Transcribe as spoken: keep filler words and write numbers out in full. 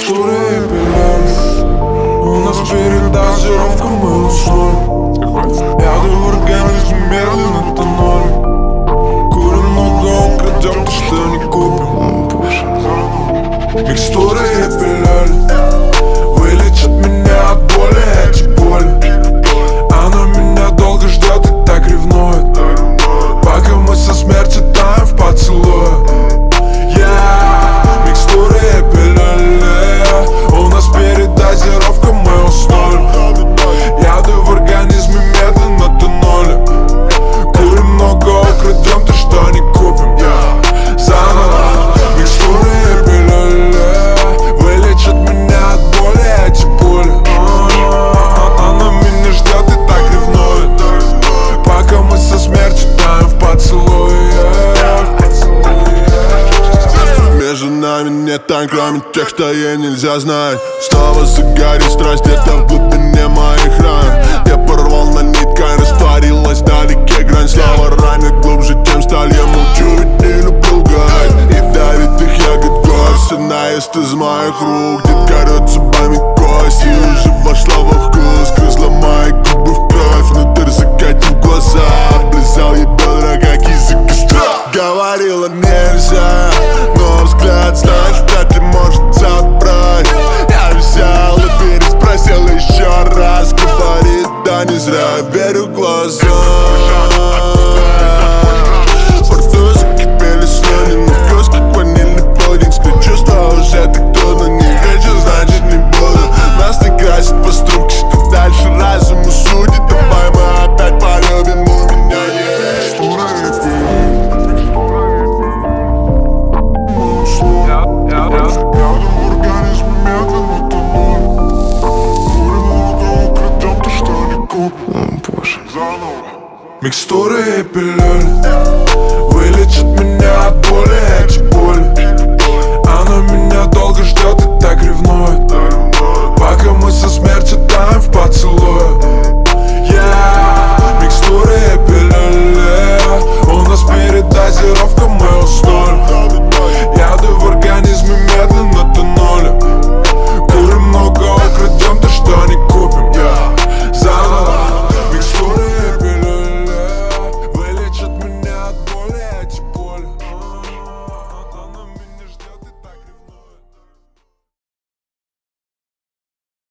Микстуры и пилюли. У нас передозировка, мы уснули. Яды в организме медленно тонули. Курим много, украдем то, что не купим. Микстуры и пилюли вылечат меня от боли, эти боли. Она меня долго ждет и так ревнует, пока мы со смерти таем в поцелуе. Yeah, микстуры и пилюли. У нас передозировка, мы уснули. Яды в организме медленно тонули. Курим много, украдем то, что не купим. Заново. Микстуры и пилюли вылечат меня от боли, эти пули. Она меня ждет и так ревнует, пока мы со смертью таем в поцелуе. Между нами нет тайн, кроме тех, что ей нельзя знать. Снова загорит страсть где-то в глубине моих ран. Я порвал на нитках, растворилась вдалеке грань. Слова ранит глубже, чем сталь. Я молчу, ведь не люблю лгать. И давит их ягод гость, она ест из моих рук. Детка рвет зубами кость и уже вошла во вкус. Грызла мои губы в кровь, внутрь закатив глаза. Облизал ей бедра, как язык костра. Говорила нельзя, но взгляд, знаешь, вряд ли может забрать. Я взял и переспросил еще раз. Говорит, да не зря, верю глазам. Во рту закипели слюни, но вкус как ванильный пудинг. Скрыть чувства уже так трудно, не хочу, значит не буду. Нас не красит по струнке, что дальше разум судит. Давай мы опять полюбим, у меня есть Микстуры и пилюли.